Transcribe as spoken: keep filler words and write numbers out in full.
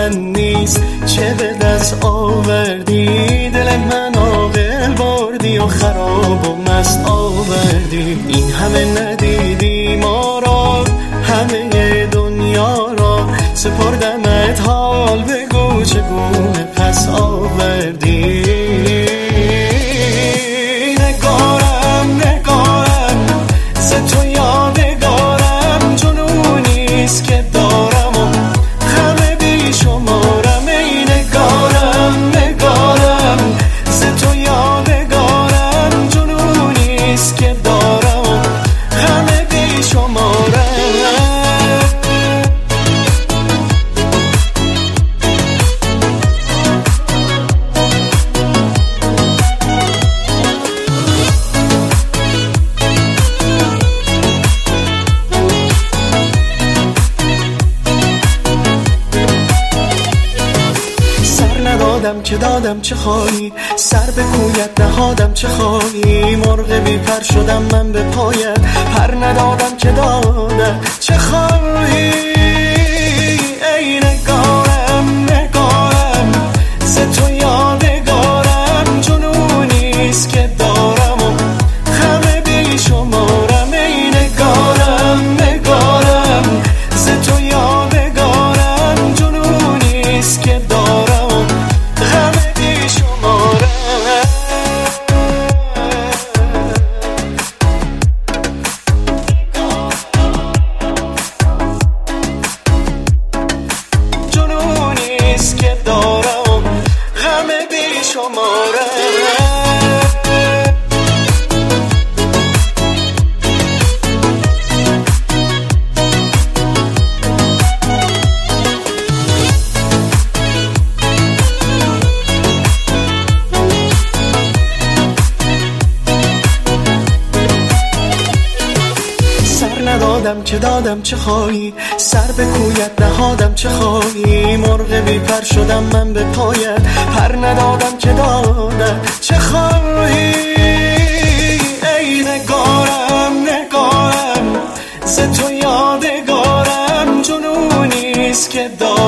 من نیست، چه به دست آوردی؟ دل من عاقل بردی و خراب و مست آوردی. این همه ندیدی ما را، همه دنیا را سپردمت، حال بگو چگونه پس آوردی؟ نگارم نگارم ز تو یادگارم، جنونیست که دارم و همه بی شمارم. ای نگارم نگارم ز تو یادگارم، جنونیست که دارم و همه بی شمارم. دادم که دادم چه خواهی، سر به کویت نهادم چه خواهی؟ مرغ بی پر شدم من به پایت، پر ندادم که دادم چه خواهی؟ ای نگارم نگارم ز تو یادگارم، جنونیست که دارم و همه بی شمارم. ای نگارم نگارم ز تو یادگارم، جنونیست که دارم که دارم همه بی شماره. ندادم که دادم چه خواهی، سر به کویت نهادم چه خواهی؟ مرغ بی پر شدم من به پایت، پر ندادم که دادم چه خواهی؟ ای نگارم نگارم ز تو یادگارم، جنونیست که دارم